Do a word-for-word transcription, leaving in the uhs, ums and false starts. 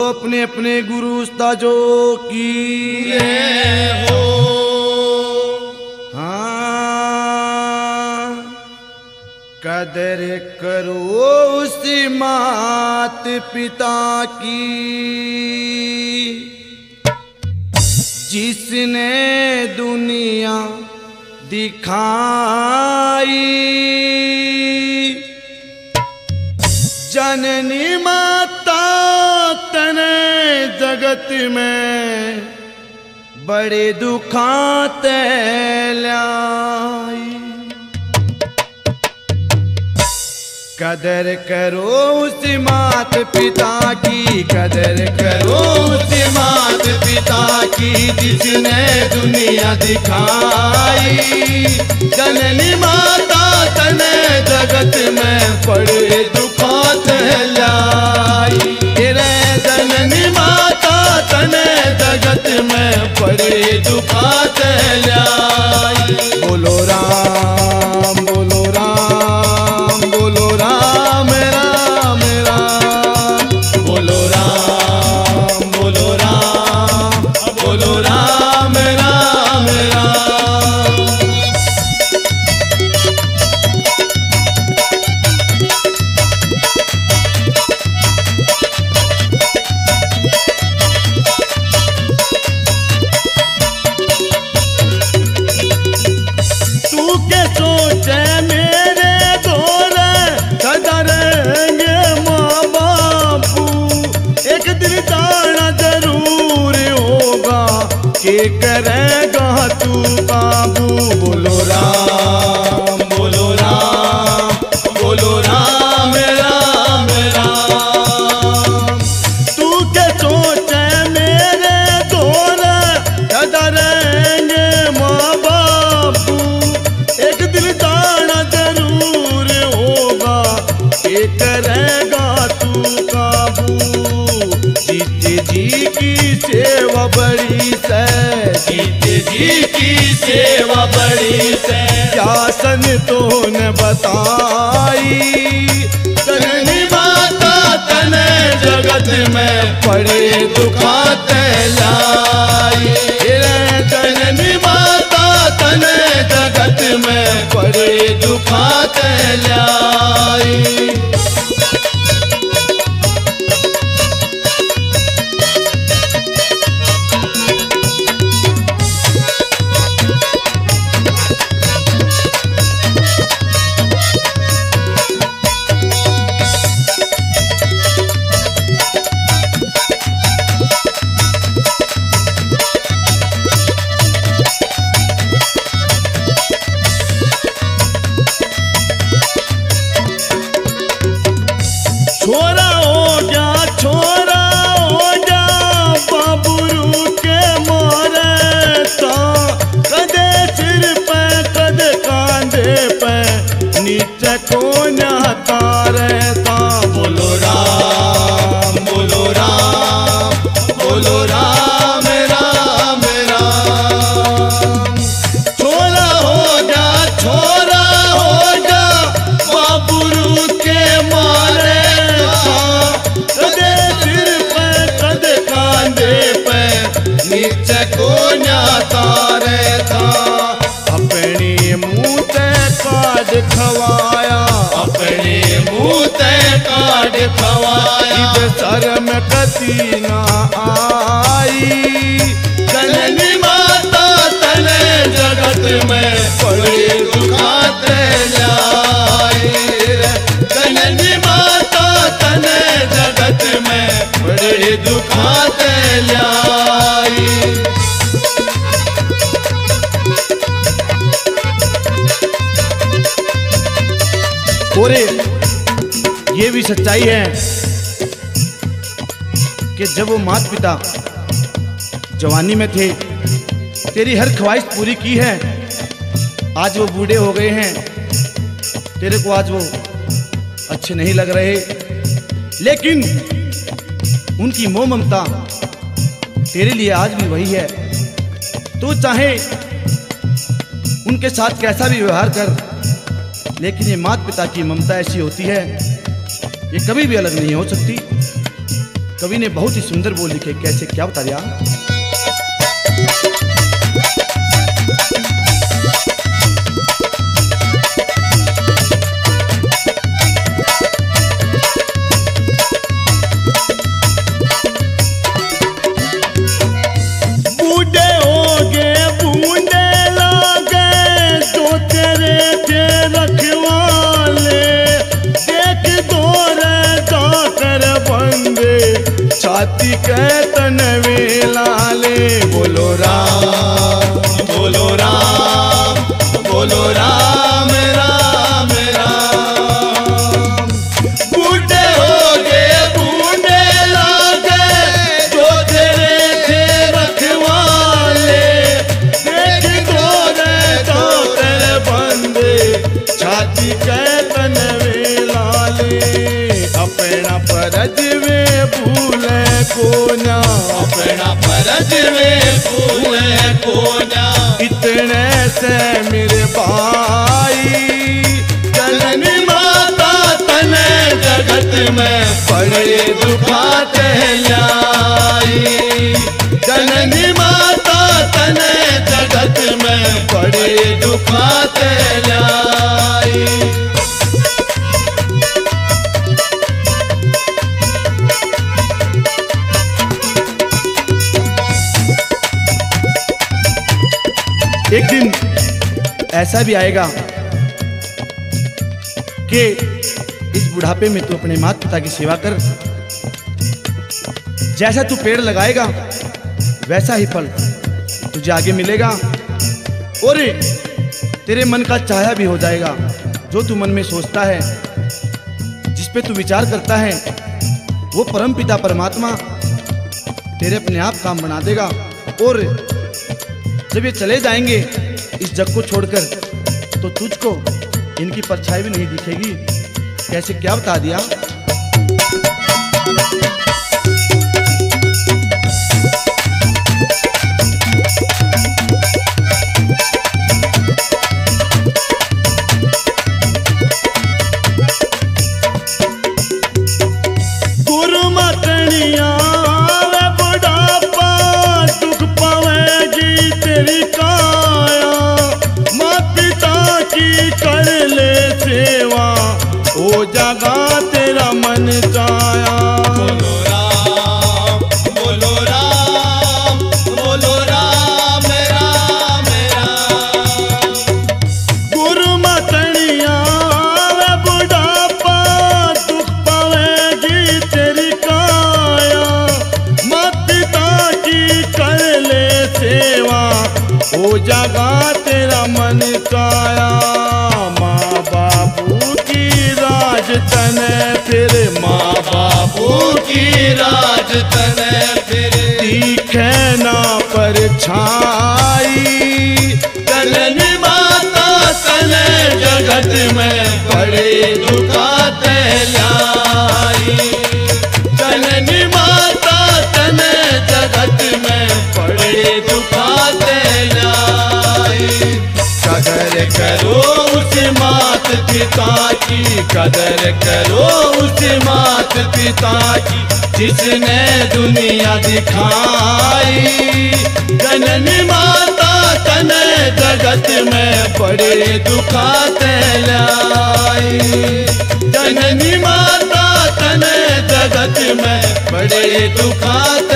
अपने अपने गुरु उस्तादों की हो। हाँ, कदर करो उस मात पिता की जिसने दुनिया दिखाई। जननी माता तने जगत में बड़े दुखाते लाई। कदर करो उस मात पिता की, कदर करो उस मात पिता की जिसने दुनिया दिखाई। जननी माता तने जगत में बड़े दुखाते लाई। रे जननी माता तने जगत में बड़े दुखाते लाई। बोलो राम बोलो राम बोलो राम राम राम। बोलो राम बोलो राम बोलो राम राम राम। तू के सोचे मेरे गोरे कदरेंगे माँ बापू। एक दिन जाना जरूर होगा कि करेगा तू काबू। बोलो राम बोलो राम बोलो राम राम राम। तू के सोचे मेरे गोरे कदरेंगे माँ बापू। एक दिन जाना जरूर होगा कि करेगा तू काबू। जीते जी की सेवा बड़ी से, जीते जी की सेवा बड़ी से शासन तो न बताई। जननी माता तने जगत में बड़े दुखाते लाई। जननी माता तने जगत में बड़े दुखाते लाई। छोरा हो गया छोरा हो गया बाबरू के मारे ता। कदे सिर पे कदे कांधे पे नीचे को नहाता रहता। बोलो राम बोलो राम बोलो राम राम राम। छोरा हो गया छोरा हो गया बाबरू के मारे। कदे सिर पे कदे कांधे पे नीचे को न्याता रहता। अपने मुँह ते काट खवाया, अपने मुँह ते काट खवाया। इधर सर में कती ना आई। जननी माता तने जगत में बड़े दुखाते लाई। जननी माता तने जगत में बड़े दुखाते लाई। और ये भी सच्चाई है कि जब वो माता पिता जवानी में थे तेरी हर ख्वाहिश पूरी की है। आज वो बूढ़े हो गए हैं, तेरे को आज वो अच्छे नहीं लग रहे। लेकिन उनकी मोह ममता तेरे लिए आज भी वही है। तू चाहे उनके साथ कैसा भी व्यवहार कर, लेकिन ये माता पिता की ममता ऐसी होती है, ये कभी भी अलग नहीं हो सकती। कवि ने बहुत ही सुंदर बोल लिखे, कैसे क्या बता दिया। छाती के तनवे लाले, बोलो राम बोलो राम बोलो राम राम राम। बूढ़े हो गए बूढ़े लागे, जो तेरे थे रखवाले, देख तोरे तो तेरे बंदे, छाती के तनवे लाले। अपना फर्ज वे भूले कोना, अपना फर्ज में भूले कोना, इतने से मेरे भाई जननी माता तने जगत में बड़े दुखाते लाई। जननी माता तने जगत में बड़े दुखाते लाई। एक दिन ऐसा भी आएगा कि इस बुढ़ापे में तू अपने माता पिता की सेवा कर, जैसा तू पेड़ लगाएगा वैसा ही फल तुझे आगे मिलेगा, और तेरे मन का चाहा भी हो जाएगा। जो तू मन में सोचता है, जिस पे तू विचार करता है, वो परम पिता परमात्मा तेरे अपने आप काम बना देगा। और जब ये चले जाएंगे इस जग को छोड़कर, तो तुझको इनकी परछाई भी नहीं दिखेगी। कैसे क्या बता दिया। जगा तेरा मन चाया, बोलो राम बोलो राम बोलो राम राम राम। गुरु मतनिया बुढ़ापा दुख पावेगी तेरी काया, माता पिता की कर ले सेवा, ओ जगा तेरा मन चाया। माँ बापू राज तने फिर, माँ बापू की राज तने फिर, दिखे ना परछाई। जननी माता तने जगत में बड़े दुखाते लाई। जननी माता तने जगत में बड़े दुखाते लाई। कदर करो उस मात पिता की, कदर करो उस मात पिता की, जिसने दुनिया दिखाई। जननी माता तने जगत में बड़े दुखाते लाई। जननी माता तने जगत में बड़े दुखाते